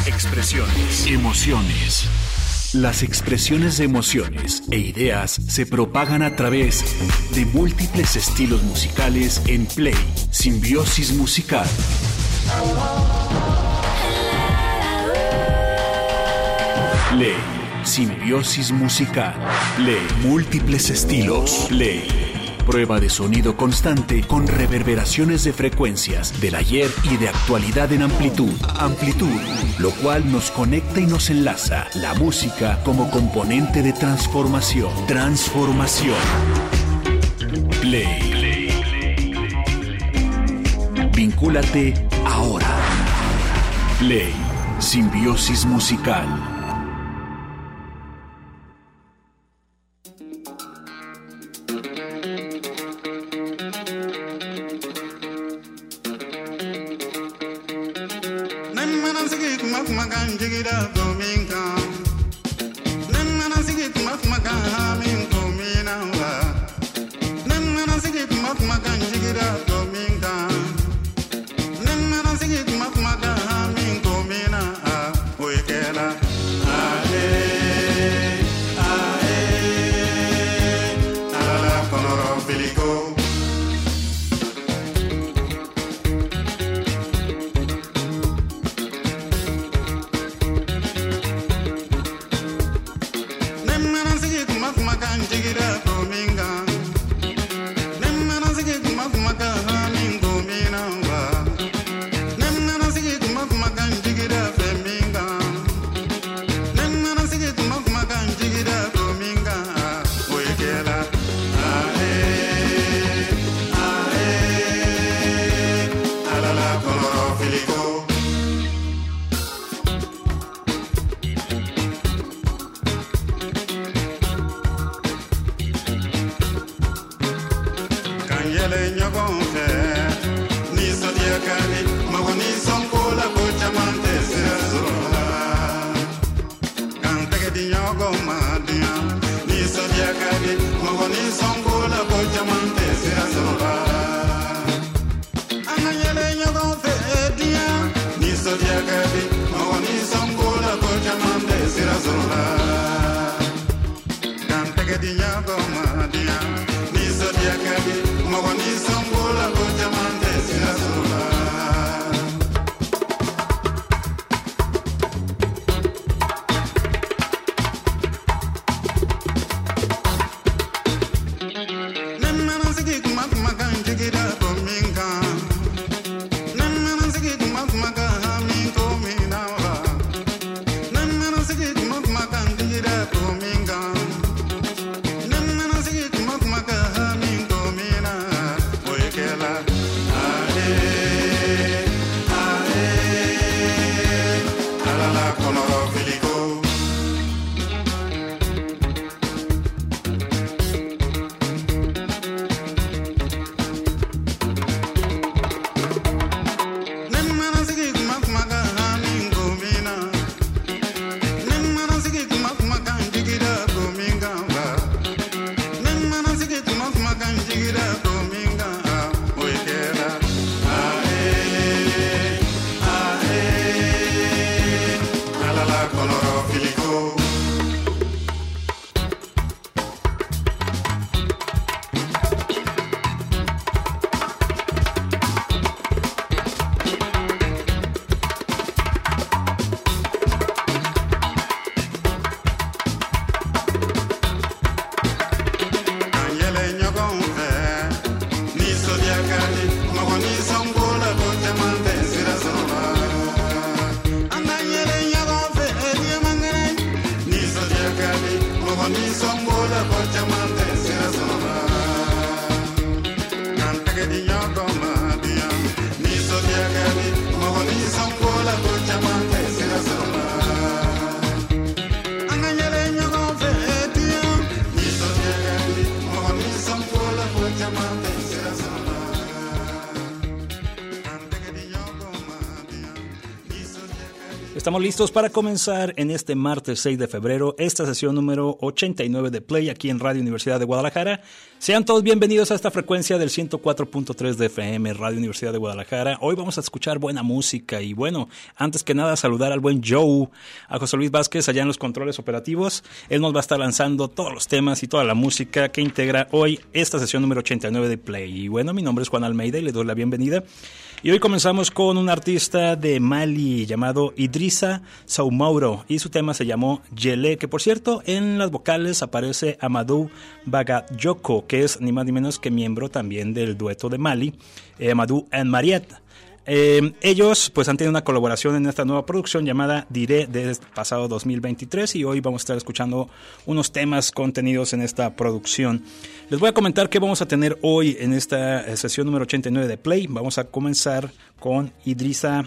Expresiones, emociones. Las expresiones de emociones e ideas se propagan a través de múltiples estilos musicales en Play Simbiosis Musical. Play Simbiosis Musical. Play múltiples estilos. Play prueba de sonido constante con reverberaciones de frecuencias del ayer y de actualidad en amplitud. Amplitud, lo cual nos conecta y nos enlaza la música como componente de transformación. Transformación. Play. Vincúlate ahora. Play Simbiosis Musical. Estamos listos para comenzar en este martes 6 de febrero esta sesión número 89 de Play aquí en Radio Universidad de Guadalajara. Sean todos bienvenidos a esta frecuencia del 104.3 de FM, Radio Universidad de Guadalajara. Hoy vamos a escuchar buena música y bueno, antes que nada saludar al buen Joe, a José Luis Vázquez allá en los controles operativos. Él nos va a estar lanzando todos los temas y toda la música que integra hoy esta sesión número 89 de Play. Y bueno, mi nombre es Juan Almeida y le doy la bienvenida. Y hoy comenzamos con un artista de Mali llamado Idrissa Soumaoro y su tema se llamó Yele, que por cierto en las vocales aparece Amadou Bagayoko, que es ni más ni menos que miembro también del dueto de Mali, Amadou and Mariette. Ellos pues han tenido una colaboración en esta nueva producción llamada Diré del pasado 2023 y hoy vamos a estar escuchando unos temas contenidos en esta producción. Les voy a comentar qué vamos a tener hoy en esta sesión número 89 de Play. Vamos a comenzar con Idrissa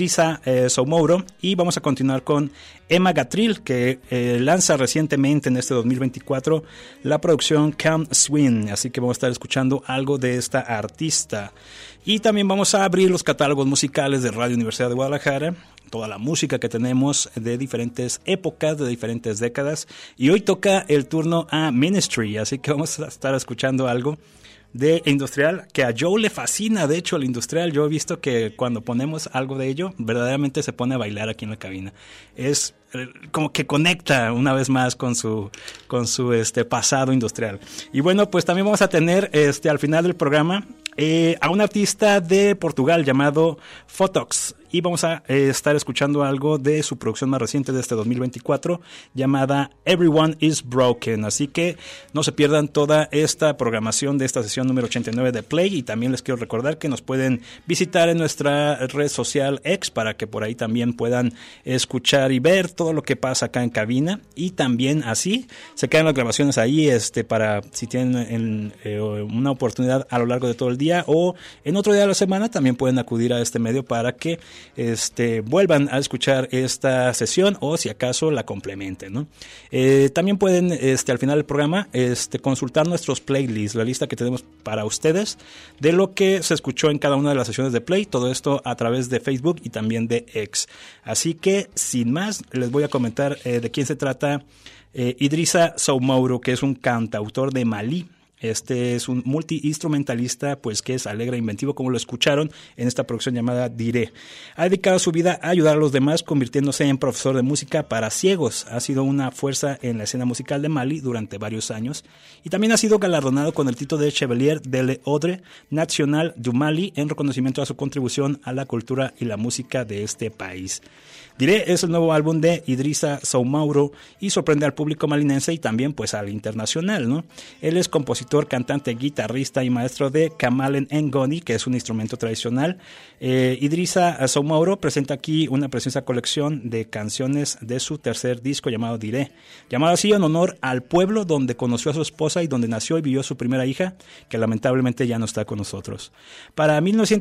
Soumaoro y vamos a continuar con Emma Gatril, que lanza recientemente en este 2024 la producción Come Swing, así que vamos a estar escuchando algo de esta artista. Y también vamos a abrir los catálogos musicales de Radio Universidad de Guadalajara, toda la música que tenemos de diferentes épocas, de diferentes décadas. Y hoy toca el turno a Ministry, así que vamos a estar escuchando algo de industrial, que a Joe le fascina, de hecho, el industrial. Yo he visto que cuando ponemos algo de ello, verdaderamente se pone a bailar aquí en la cabina. Es como que conecta una vez más con su pasado industrial. Y bueno, pues también vamos a tener al final del programa a un artista de Portugal llamado Photox y vamos a estar escuchando algo de su producción más reciente de este 2024 llamada Everyone is Broken, así que no se pierdan toda esta programación de esta sesión número 89 de Play. Y también les quiero recordar que nos pueden visitar en nuestra red social X para que por ahí también puedan escuchar y ver todo lo que pasa acá en cabina, y también así se quedan las grabaciones ahí para si tienen una oportunidad a lo largo de todo el día o en otro día de la semana también pueden acudir a este medio para que vuelvan a escuchar esta sesión o si acaso la complementen, ¿no? También pueden al final del programa consultar nuestros playlists, la lista que tenemos para ustedes de lo que se escuchó en cada una de las sesiones de Play, todo esto a través de Facebook y también de X. Así que sin más les voy a comentar de quién se trata Idrissa Soumaoro, que es un cantautor de Malí. Es un multiinstrumentalista, pues que es alegre e inventivo, como lo escucharon en esta producción llamada Diré. Ha dedicado su vida a ayudar a los demás, convirtiéndose en profesor de música para ciegos. Ha sido una fuerza en la escena musical de Mali durante varios años y también ha sido galardonado con el título de Chevalier de l'Ordre National du Mali en reconocimiento a su contribución a la cultura y la música de este país. Diré es el nuevo álbum de Idrissa Soumaoro y sorprende al público malinense y también pues al internacional, ¿no? Él es compositor, cantante, guitarrista y maestro de Kamalen Ngoni, que es un instrumento tradicional. Idrissa Soumaoro presenta aquí una preciosa colección de canciones de su tercer disco llamado Diré, llamado así en honor al pueblo donde conoció a su esposa y donde nació y vivió su primera hija, que lamentablemente ya no está con nosotros. Para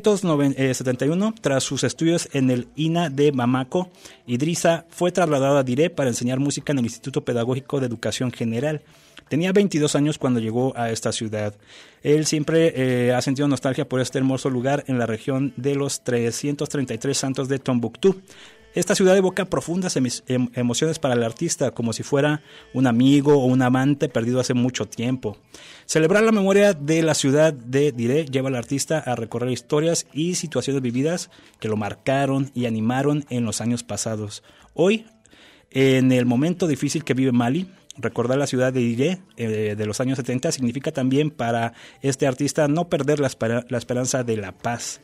1971, tras sus estudios en el INA de Bamako, Idrissa fue trasladado a Diré para enseñar música en el Instituto Pedagógico de Educación General. Tenía 22 años cuando llegó a esta ciudad. Él siempre ha sentido nostalgia por este hermoso lugar en la región de los 333 santos de Tombuctú. Esta ciudad evoca profundas emociones para el artista, como si fuera un amigo o un amante perdido hace mucho tiempo. Celebrar la memoria de la ciudad de Diré lleva al artista a recorrer historias y situaciones vividas que lo marcaron y animaron en los años pasados. Hoy, en el momento difícil que vive Mali, recordar la ciudad de Diré de los años 70 significa también para este artista no perder la esperanza de la paz.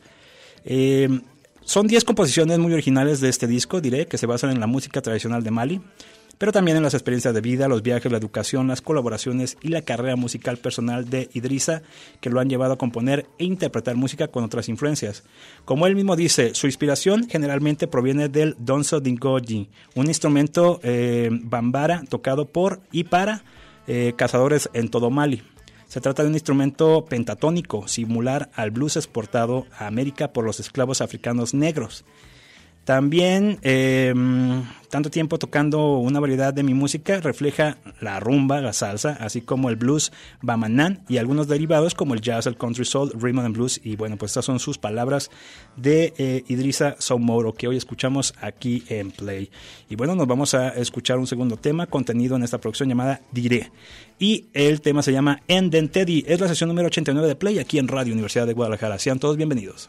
Son 10 composiciones muy originales de este disco, Diré, que se basan en la música tradicional de Mali, pero también en las experiencias de vida, los viajes, la educación, las colaboraciones y la carrera musical personal de Idrissa, que lo han llevado a componer e interpretar música con otras influencias. Como él mismo dice, su inspiración generalmente proviene del Donso Dingoji, un instrumento bambara tocado por y para cazadores en todo Mali. Se trata de un instrumento pentatónico, similar al blues exportado a América por los esclavos africanos negros. También, tanto tiempo tocando una variedad de mi música refleja la rumba, la salsa, así como el blues bamanán y algunos derivados como el jazz, el country soul, rhythm and blues. Y bueno, pues estas son sus palabras de Idrissa Sow Moro, que hoy escuchamos aquí en Play. Y bueno, nos vamos a escuchar un segundo tema contenido en esta producción llamada Diré. Y el tema se llama Enden Teddy. Es la sesión número 89 de Play aquí en Radio Universidad de Guadalajara. Sean todos bienvenidos.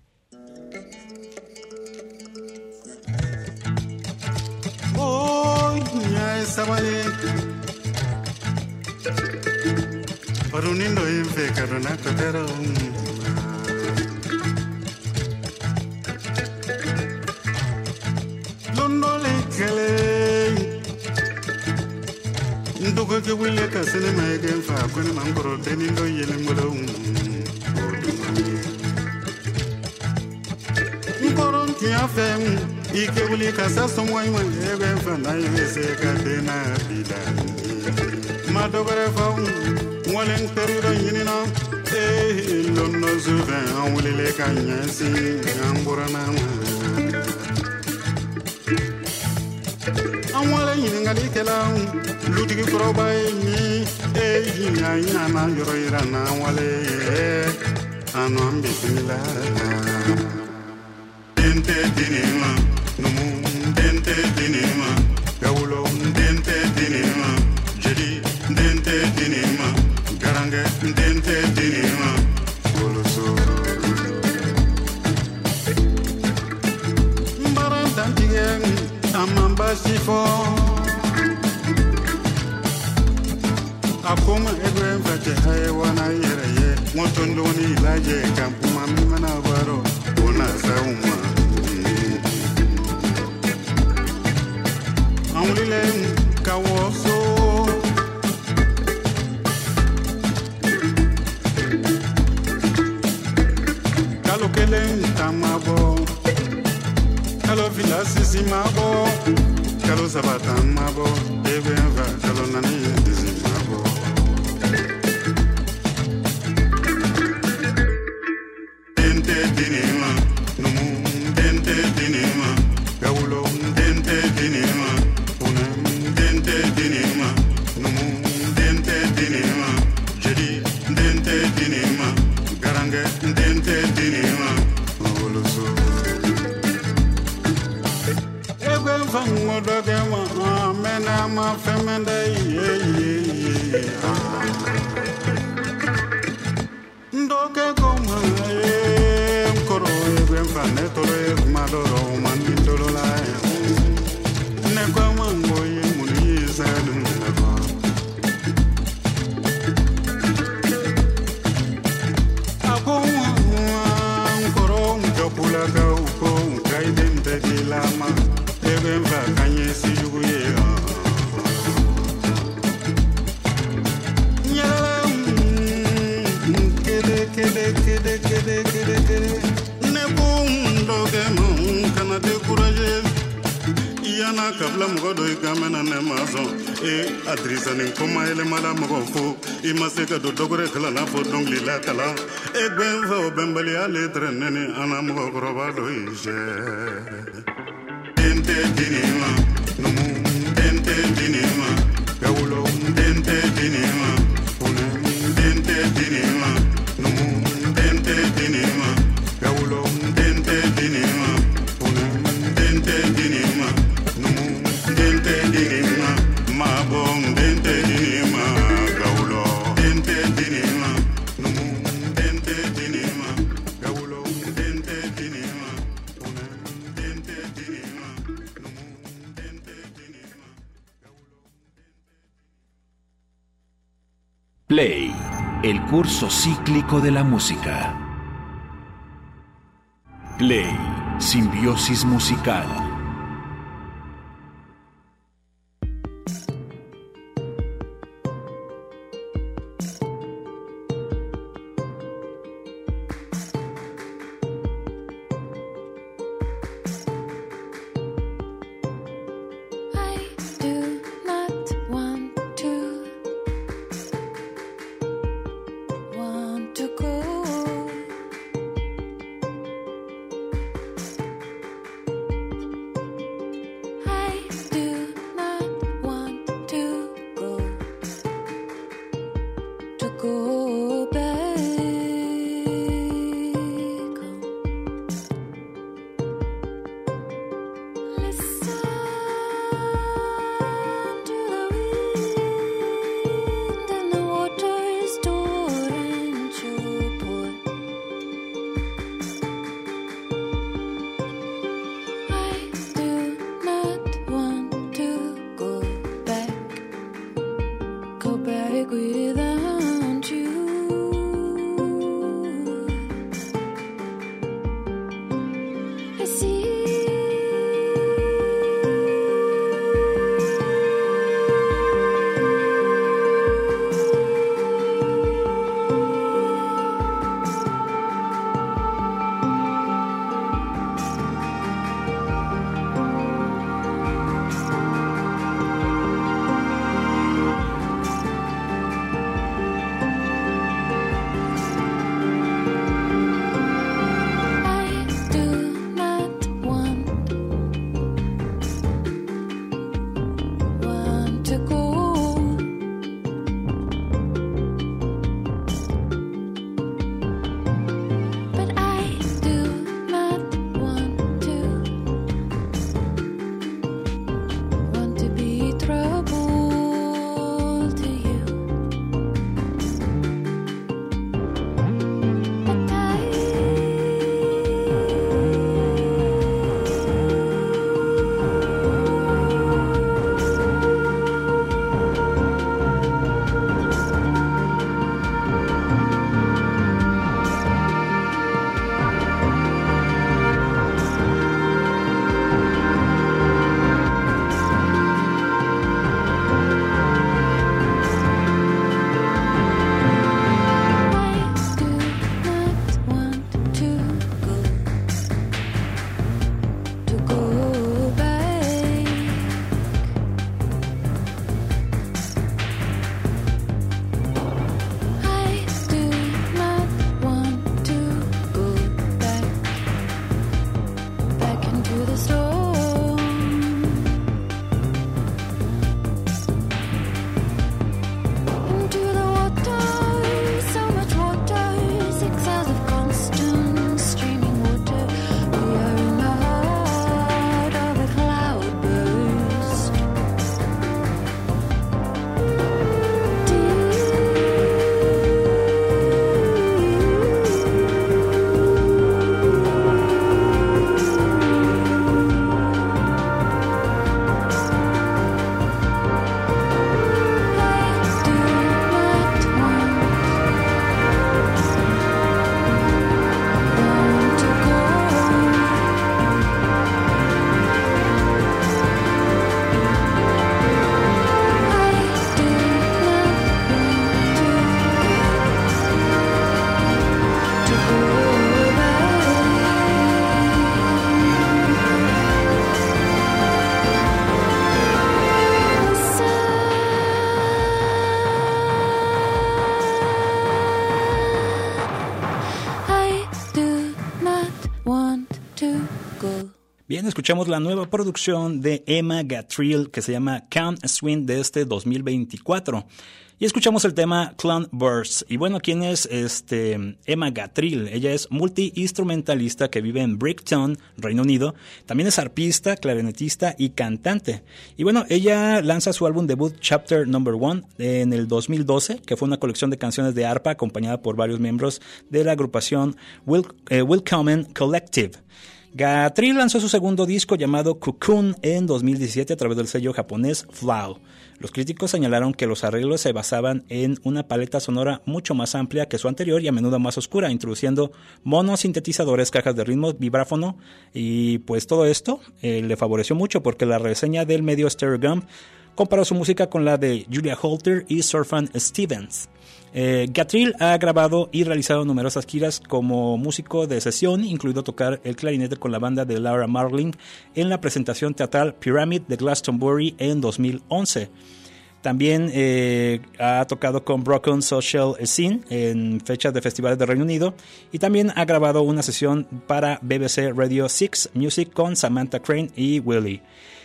Sabale Parunindo infe karuna kotero Londo le kele Ndugo ke wile ka sene maegen fa kone mangoro tenindo yele ngolo Nkoron ki afem Ike wuli kasa somwai man ebe fana yese kadena bidani madogare faun walen teriro yinina lono zuven wulile kanyasi amburana amwale yiningali kela lutigi kroba ni yinya na yoro irana wale anu ambismila dente dinima dente dinima gawlo dente dinima jeli dente dinima garange dente dinima goloso mbaran tantigen amamba sifo akoma edwen fate haywana yereye motondo ni laje kampuma mimana baro ona sauma Aulile kawoso Kalo kele tamabo Kalo filasi simabo Kalo sabata mabo Ebe va kalo nani dizimabo Dente dinima Numu dente dinima Gaulo dente dinima Dente dinima, numu dente dinima, jeli dente dinima, garange dente dinima, oloso. Ebe fango doge ma mena ma femende ye. Doge koma koro ebe fane tore madoro mandolo la. Ne koma ngoye Lama, even back, and yes, you Yana kabla mgodo ikamena ne mazo adrisa ni koma ele mala mgofo imaseka do dogore kala na fo dongli la kala benva bembali ale trenene ana mgokro bado ije dente dinima numu dente dinima gaulo dente dinima unem dente dinima numu dente dinima gaulo dente dinima unem dente dinima dente dinima mabong dente dinima gaulo dente dinima numu dente dinima gaulo dente dinima unem dente dinima numu dente dinima gaulo Play, el curso cíclico de la música. Play, simbiosis musical. bien, escuchamos la nueva producción de Emma Gatrill que se llama Count Swing de este 2024. Y escuchamos el tema Clown Burst. Y bueno, ¿quién es Emma Gatrill? Ella es multi-instrumentalista que vive en Brighton, Reino Unido. También es arpista, clarinetista y cantante. Y bueno, ella lanza su álbum debut Chapter No. 1 en el 2012, que fue una colección de canciones de arpa acompañada por varios miembros de la agrupación Willkommen Collective. Gatrill lanzó su segundo disco llamado Cocoon en 2017 a través del sello japonés Flow. Los críticos señalaron que los arreglos se basaban en una paleta sonora mucho más amplia que su anterior y a menudo más oscura, introduciendo monos, sintetizadores, cajas de ritmos, vibráfono, y pues todo esto le favoreció mucho porque la reseña del medio Stereo Gump comparó su música con la de Julia Holter y Sufjan Stevens. Gatrill ha grabado y realizado numerosas giras como músico de sesión, incluido tocar el clarinete con la banda de Laura Marling en la presentación teatral Pyramid de Glastonbury en 2011. También ha tocado con Broken Social Scene en fechas de festivales de Reino Unido y también ha grabado una sesión para BBC Radio 6 Music con Samantha Crane y Willie.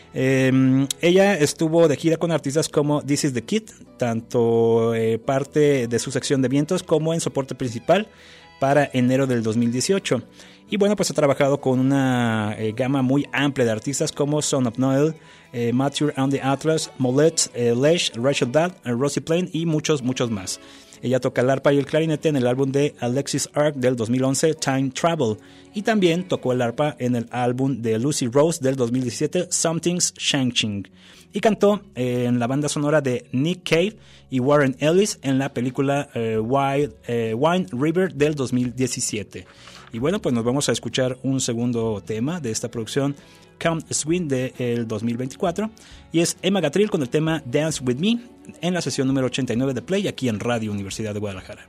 Ella estuvo de gira con artistas como This Is The Kid, tanto parte de su sección de vientos como en soporte principal para enero del 2018. Y bueno, pues ha trabajado con una gama muy amplia de artistas como Son of Noel, Mature on the Atlas, Molet, Lesh, Rachel Dad, Rosie Plain y muchos más. Ella toca el arpa y el clarinete en el álbum de Alexis Arc del 2011, Time Travel. Y también tocó el arpa en el álbum de Lucy Rose del 2017, Something's Changing. Y cantó en la banda sonora de Nick Cave y Warren Ellis en la película Wine River del 2017. Y bueno, pues nos vamos a escuchar un segundo tema de esta producción, Count Swing del 2024, y es Emma Gatrill con el tema Dance With Me en la sesión número 89 de Play aquí en Radio Universidad de Guadalajara.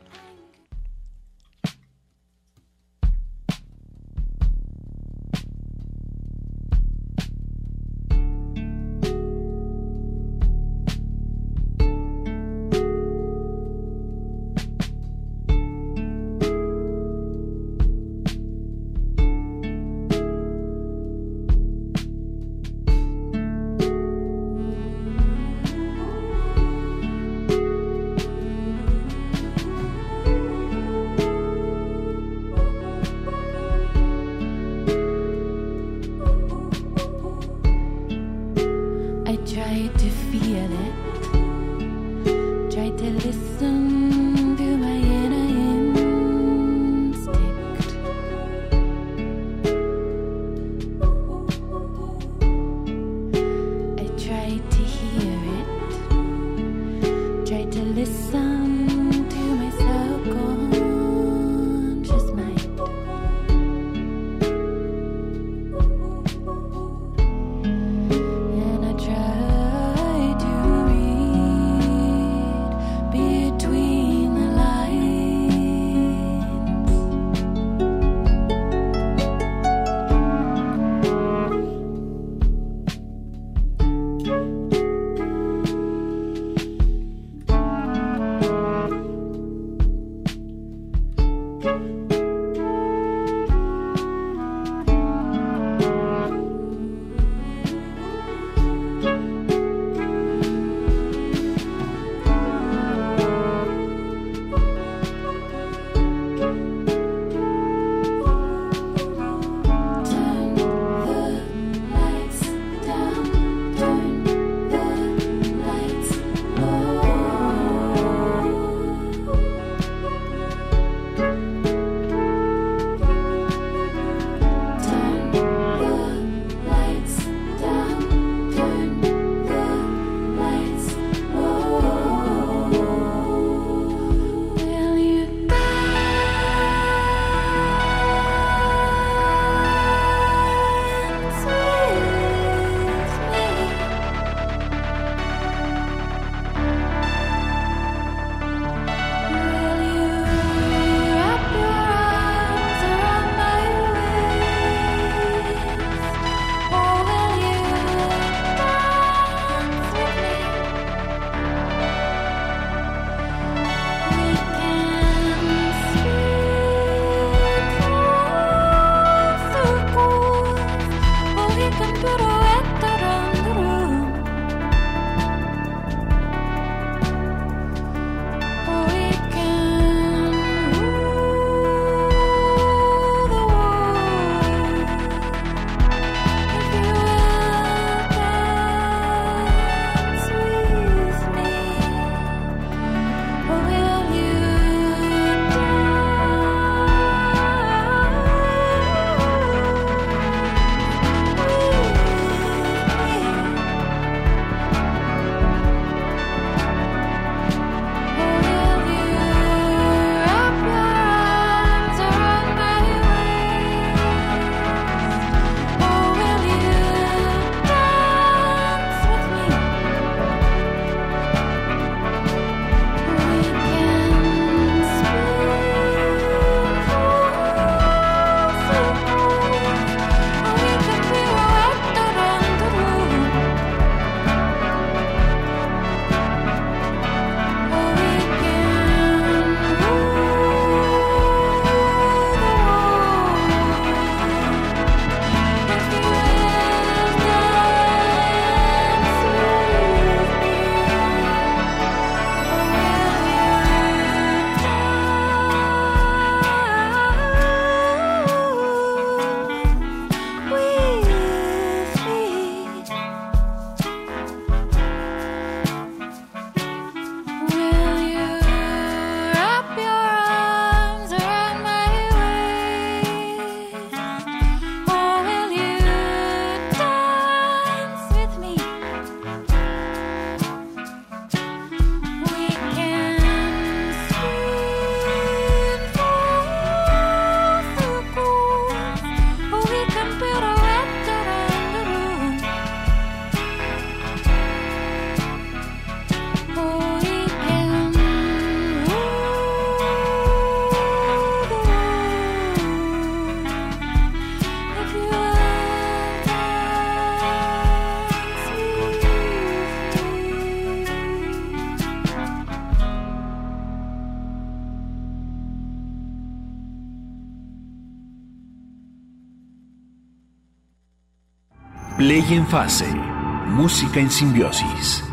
Play en fase. Música en simbiosis.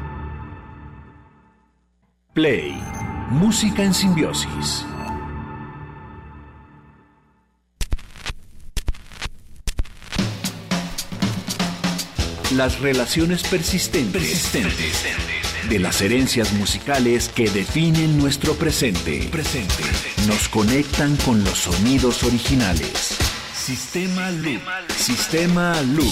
Play. Música en simbiosis. Las relaciones persistentes de las herencias musicales que definen nuestro presente. Nos conectan con los sonidos originales. Sistema Loop. Sistema Loop.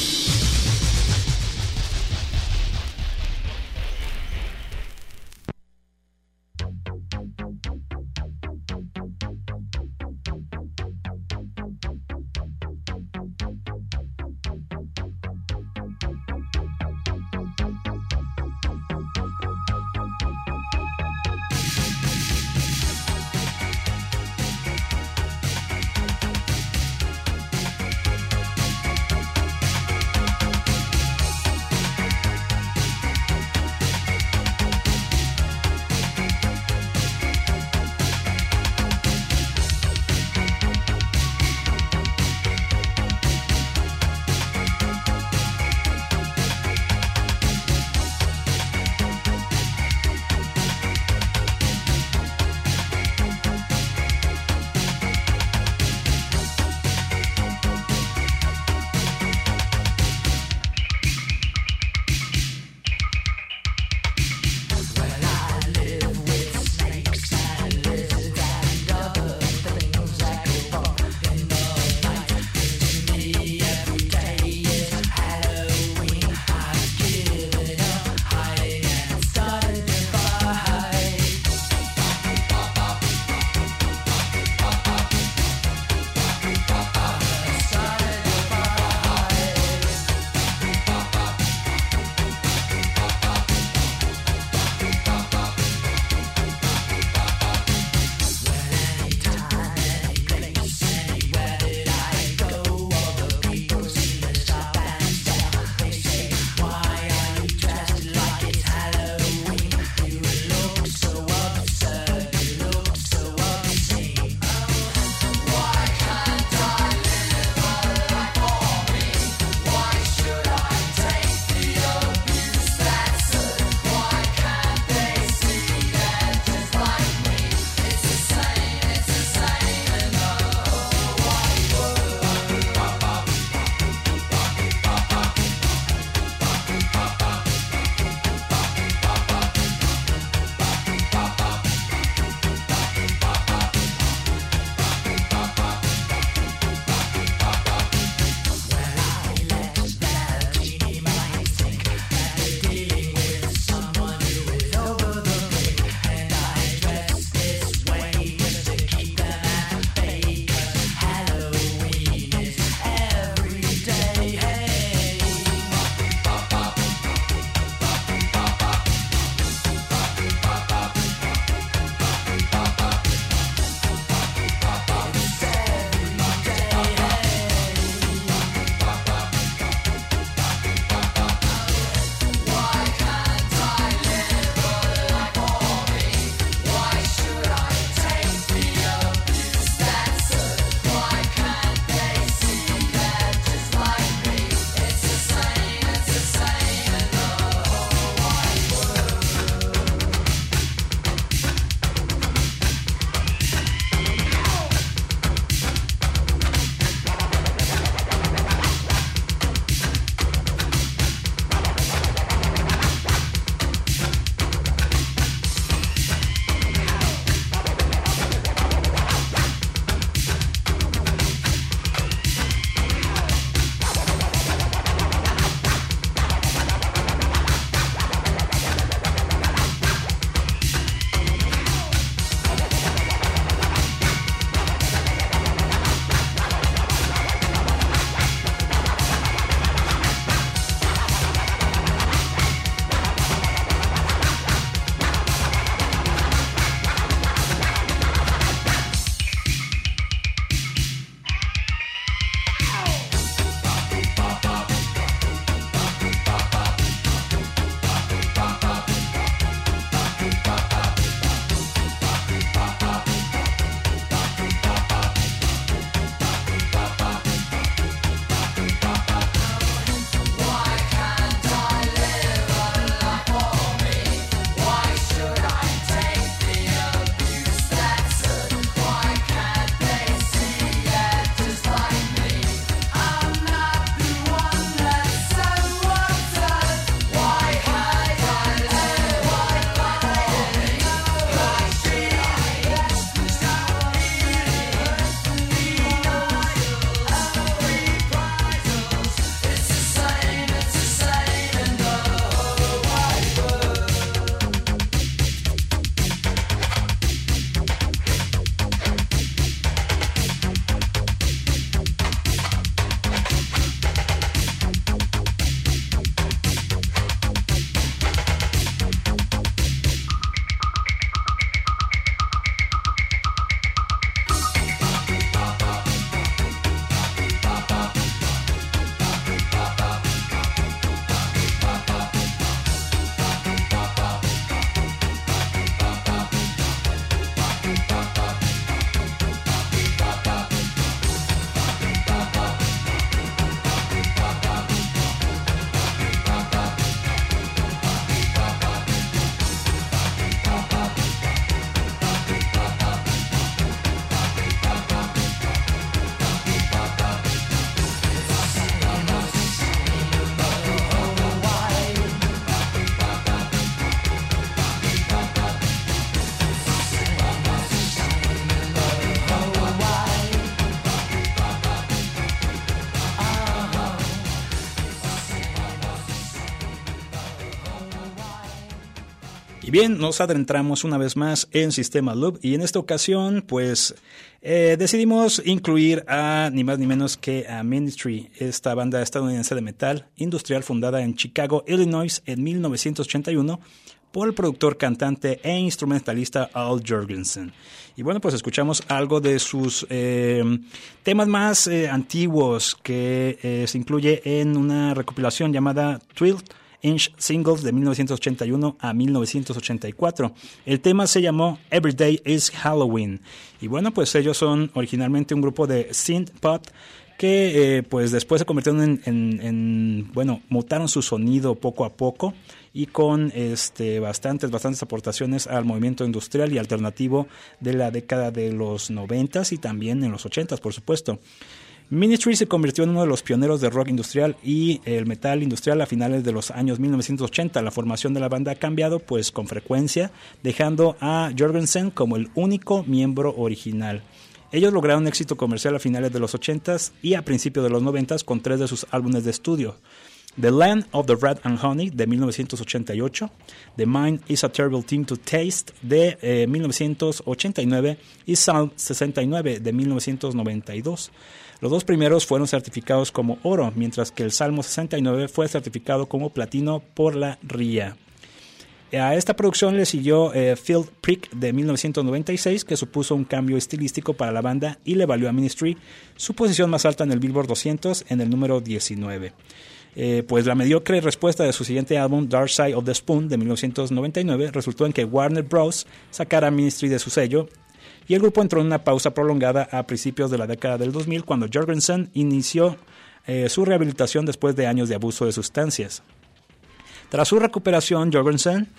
Y bien, nos adentramos una vez más en Sistema Loop y en esta ocasión pues decidimos incluir a ni más ni menos que a Ministry, esta banda estadounidense de metal industrial fundada en Chicago, Illinois en 1981 por el productor, cantante e instrumentalista Al Jourgensen. Y bueno, pues escuchamos algo de sus temas más antiguos que se incluye en una recopilación llamada 12-inch Singles de 1981 a 1984. El tema se llamó Everyday is Halloween. Y bueno, pues ellos son originalmente un grupo de synth pop que pues después se convirtieron bueno, mutaron su sonido poco a poco y con bastantes aportaciones al movimiento industrial y alternativo de la década de los 90s y también en los 80s, por supuesto. Ministry se convirtió en uno de los pioneros del rock industrial y el metal industrial a finales de los años 1980. La formación de la banda ha cambiado pues con frecuencia, dejando a Jourgensen como el único miembro original. Ellos lograron éxito comercial a finales de los 80s y a principios de los 90s con 3 de sus álbumes de estudio. The Land of the Rat and Honey de 1988, The Mind is a Terrible Thing to Taste de 1989 y Psalm 69 de 1992. Los dos primeros fueron certificados como oro, mientras que el Salmo 69 fue certificado como platino por la RIA. A esta producción le siguió Field Prick de 1996, que supuso un cambio estilístico para la banda y le valió a Ministry su posición más alta en el Billboard 200 en el número 19. Pues la mediocre respuesta de su siguiente álbum, Dark Side of the Spoon, de 1999, resultó en que Warner Bros. Sacara a Ministry de su sello y el grupo entró en una pausa prolongada a principios de la década del 2000 cuando Jourgensen inició su rehabilitación después de años de abuso de sustancias. Tras su recuperación, Jourgensen,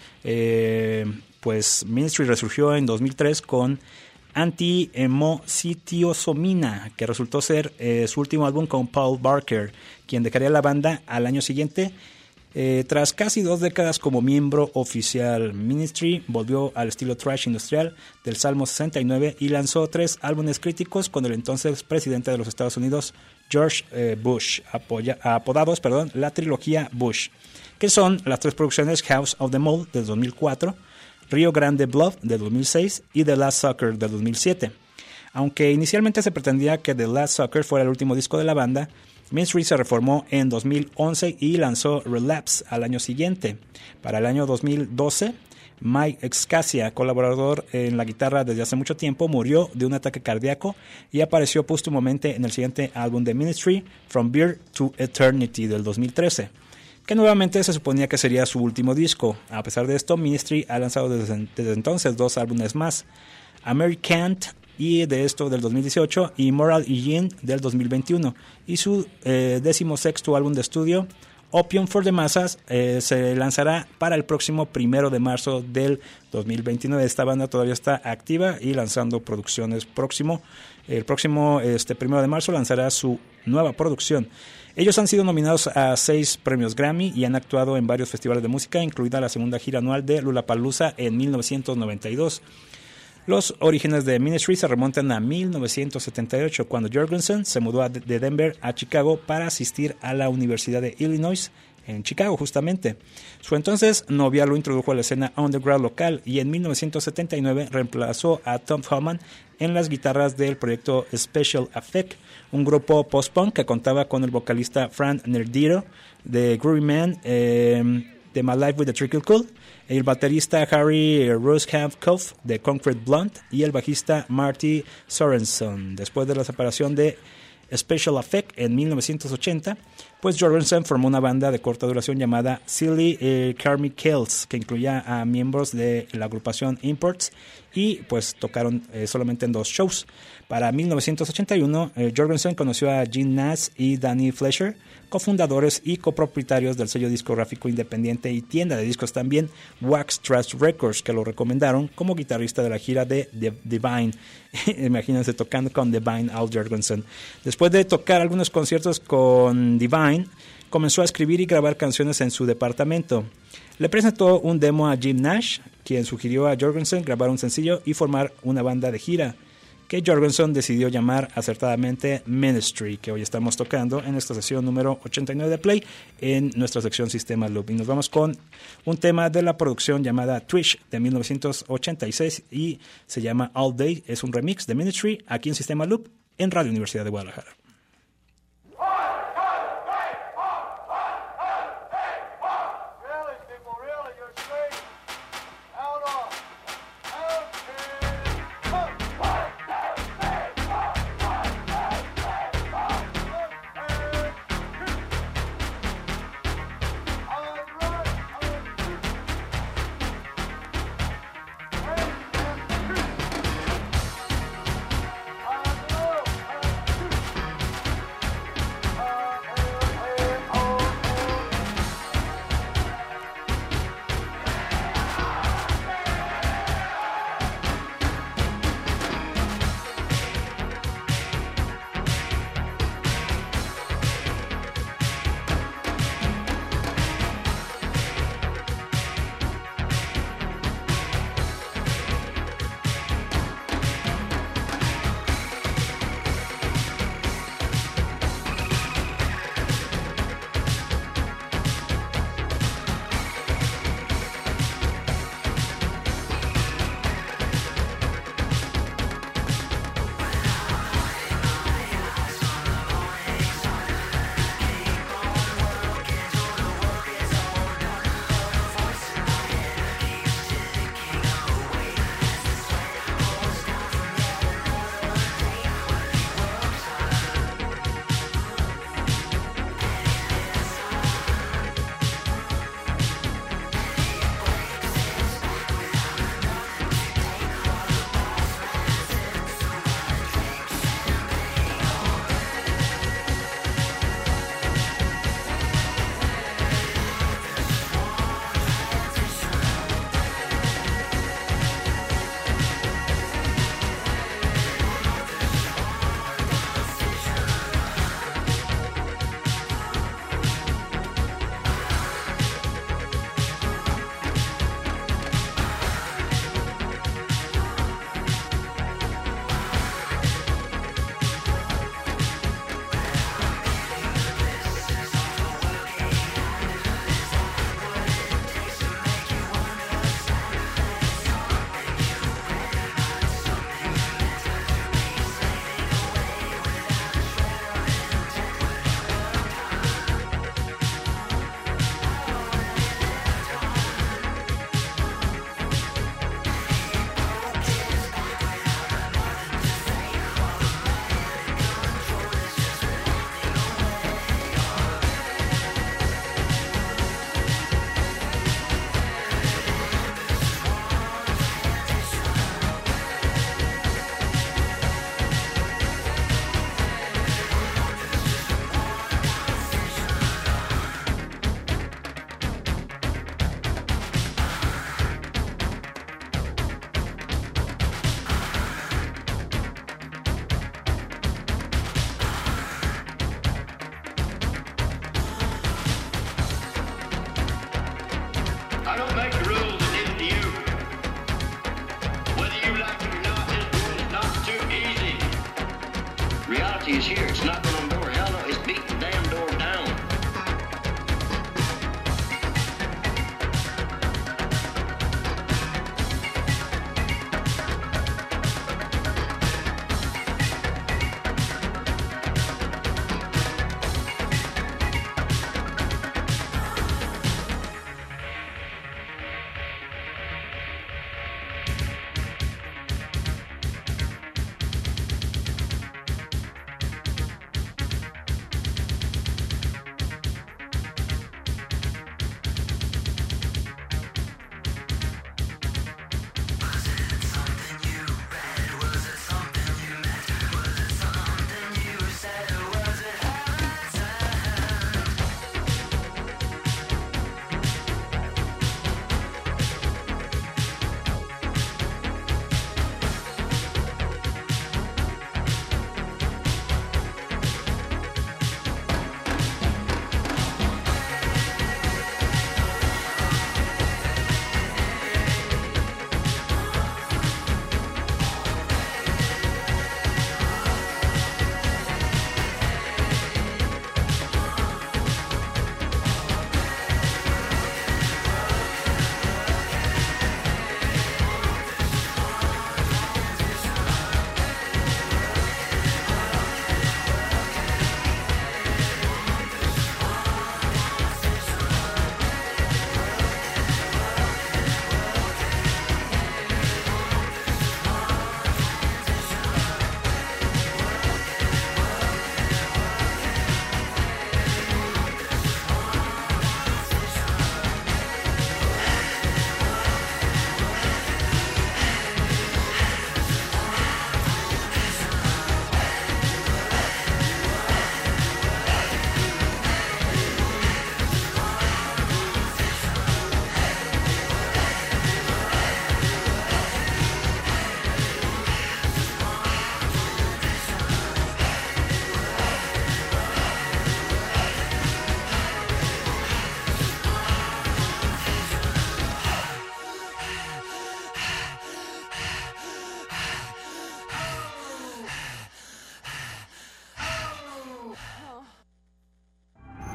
pues Ministry resurgió en 2003 con Anti-Hemocitiosomina, que resultó ser su último álbum con Paul Barker, quien dejaría la banda al año siguiente. Tras casi 2 décadas como miembro oficial, Ministry volvió al estilo thrash industrial del Salmo 69 y lanzó 3 álbumes críticos con el entonces presidente de los Estados Unidos, George Bush, apodados la trilogía Bush, que son las 3 producciones House of the Mole del 2004, Rio Grande Blood del 2006 y The Last Sucker del 2007. Aunque inicialmente se pretendía que The Last Sucker fuera el último disco de la banda, Ministry se reformó en 2011 y lanzó Relapse al año siguiente. Para el año 2012, Mike Excasia, colaborador en la guitarra desde hace mucho tiempo, murió de un ataque cardíaco y apareció póstumamente en el siguiente álbum de Ministry, From Beer to Eternity del 2013. Que nuevamente se suponía que sería su último disco. A pesar de esto, Ministry ha lanzado desde entonces 2 álbumes más, Americant y de esto del 2018 y Moral Hygiene del 2021, y su 16º álbum de estudio, Opium for the Masses, se lanzará para el próximo 1 de marzo del 2029. Esta banda todavía está activa y lanzando producciones el próximo 1 de marzo lanzará su nueva producción. Ellos han sido nominados a 6 premios Grammy y han actuado en varios festivales de música, incluida la segunda gira anual de Lollapalooza en 1992. Los orígenes de Ministry se remontan a 1978, cuando Jourgensen se mudó de Denver a Chicago para asistir a la Universidad de Illinois, en Chicago justamente. Su entonces novia lo introdujo a la escena underground local y en 1979 reemplazó a Tom Homan en las guitarras del proyecto Special Effect, un grupo post-punk que contaba con el vocalista Frank Nardino de Groovy Man, de My Life with the Trickle Cool, el baterista Harry Roshavkov de Concrete Blunt y el bajista Marty Sorensen. Después de la separación de Special Effect en 1980, pues Jourgensen formó una banda de corta duración llamada Silly Carmichaels, que incluía a miembros de la agrupación Imports y pues tocaron solamente en 2 shows. Para 1981, Jourgensen conoció a Gene Nash y Danny Fleischer, cofundadores y copropietarios del sello discográfico independiente y tienda de discos también Wax Trash Records, que lo recomendaron como guitarrista de la gira de Divine. Imagínense tocando con Divine, Al Jourgensen. Después de tocar algunos conciertos con Divine, comenzó a escribir y grabar canciones en su departamento. Le presentó un demo a Jim Nash, quien sugirió a Jourgensen grabar un sencillo y formar una banda de gira. que Jorgensen decidió llamar acertadamente Ministry, que hoy estamos tocando en esta sesión número 89 de Play en nuestra sección Sistema Loop. Y nos vamos con un tema de la producción llamada Twitch de 1986 y se llama All Day. Es un remix de Ministry aquí en Sistema Loop en Radio Universidad de Guadalajara. Is here. It's knocking on the door. Hell no, it's beating the damn door down.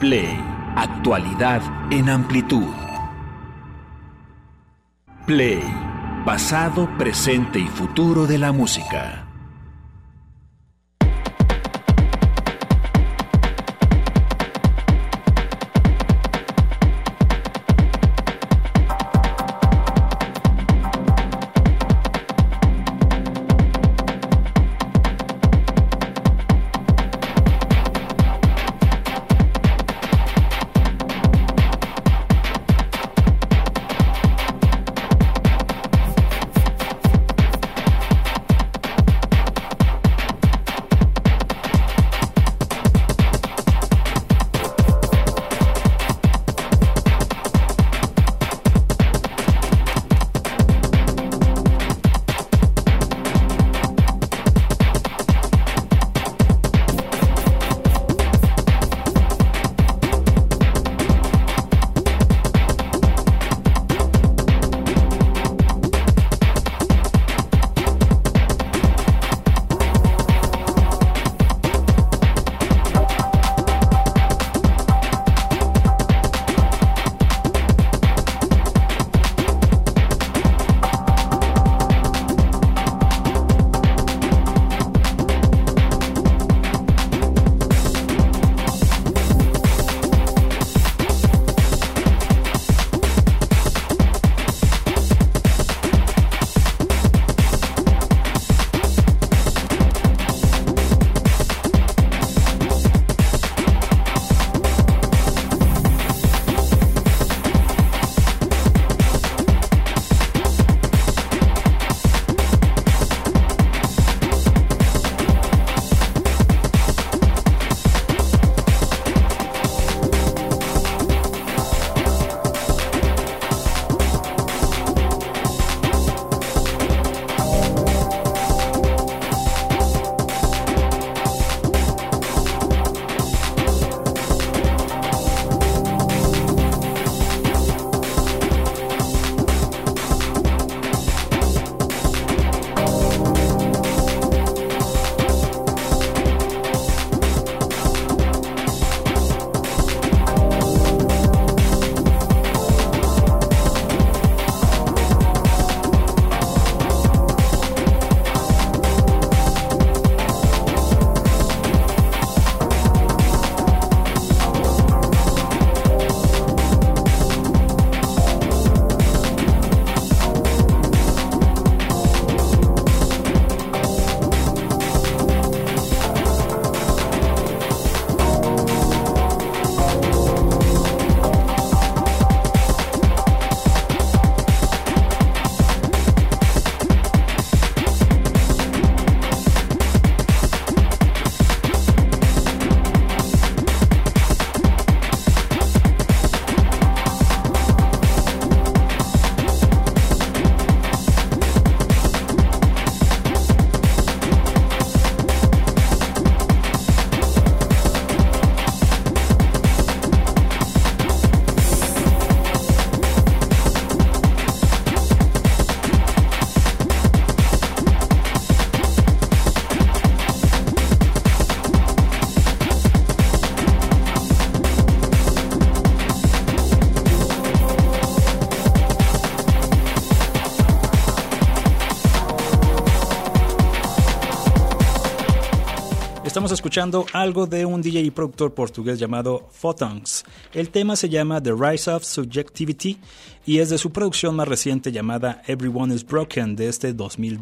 Play, actualidad en amplitud. Play, pasado, presente y futuro de la música. Estamos escuchando algo de un DJ y productor portugués llamado Photons. El tema se llama The Rise of Subjectivity y es de su producción más reciente llamada Everyone is Broken de este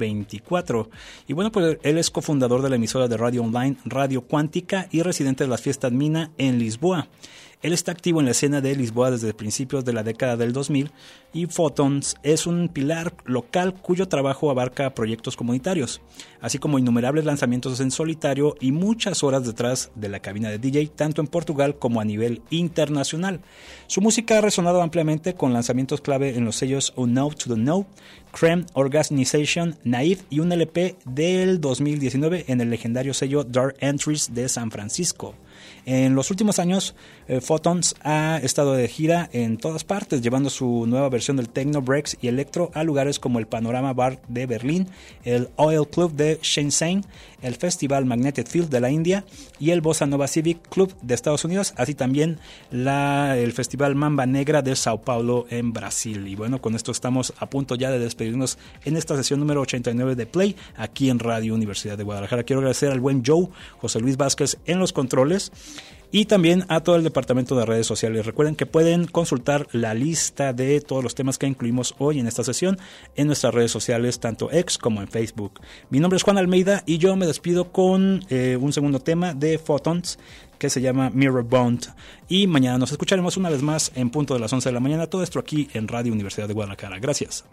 2024. Y bueno, pues él es cofundador de la emisora de radio online Radio Cuántica y residente de la Fiesta Mina en Lisboa. Él está activo en la escena de Lisboa desde principios de la década del 2000 y Photons es un pilar local cuyo trabajo abarca proyectos comunitarios, así como innumerables lanzamientos en solitario y muchas horas detrás de la cabina de DJ, tanto en Portugal como a nivel internacional. Su música ha resonado ampliamente con lanzamientos clave en los sellos Unknown to the Know, Creme Organization, Naive y un LP del 2019 en el legendario sello Dark Entries de San Francisco. En los últimos años, Photons ha estado de gira en todas partes, llevando su nueva versión del techno, breaks y electro a lugares como el Panorama Bar de Berlín, el Oil Club de Shenzhen, el Festival Magnetic Field de la India y el Bossa Nova Civic Club de Estados Unidos, así también el Festival Mamba Negra de Sao Paulo en Brasil. Y bueno, con esto estamos a punto ya de despedirnos en esta sesión número 89 de Play, aquí en Radio Universidad de Guadalajara. Quiero agradecer al buen Joe, José Luis Vázquez en los controles, y también a todo el departamento de redes sociales. Recuerden que pueden consultar la lista de todos los temas que incluimos hoy en esta sesión en nuestras redes sociales, tanto X como en Facebook. Mi nombre es Juan Almeida y yo me despido con un segundo tema de Photons que se llama Mirror Bond. Y mañana nos escucharemos una vez más en punto de las 11 de la mañana. Todo esto aquí en Radio Universidad de Guadalajara. Gracias.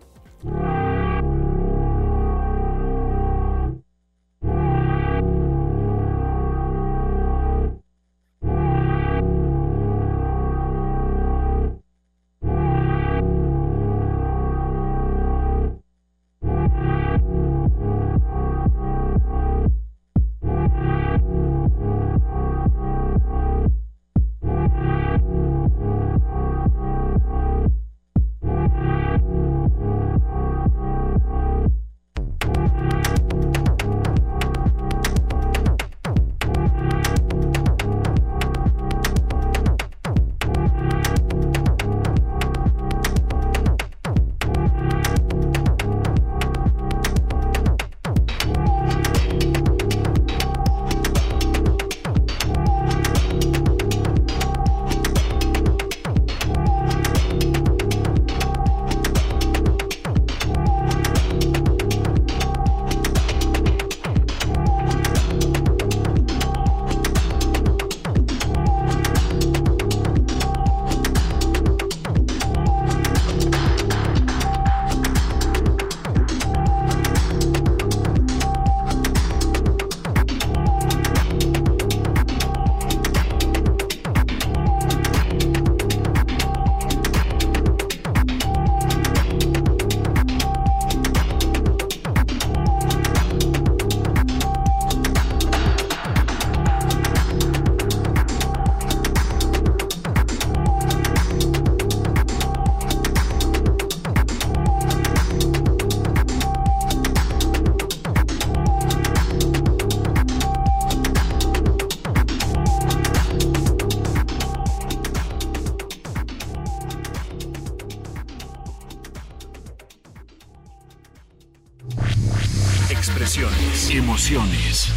Expresiones, emociones.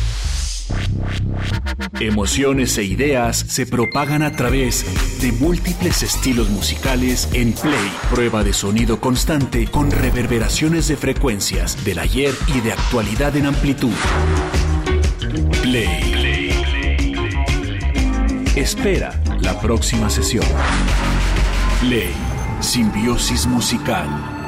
Emociones e ideas se propagan a través de múltiples estilos musicales en Play, prueba de sonido constante con reverberaciones de frecuencias del ayer y de actualidad en amplitud. Play. Espera la próxima sesión. Play, simbiosis musical.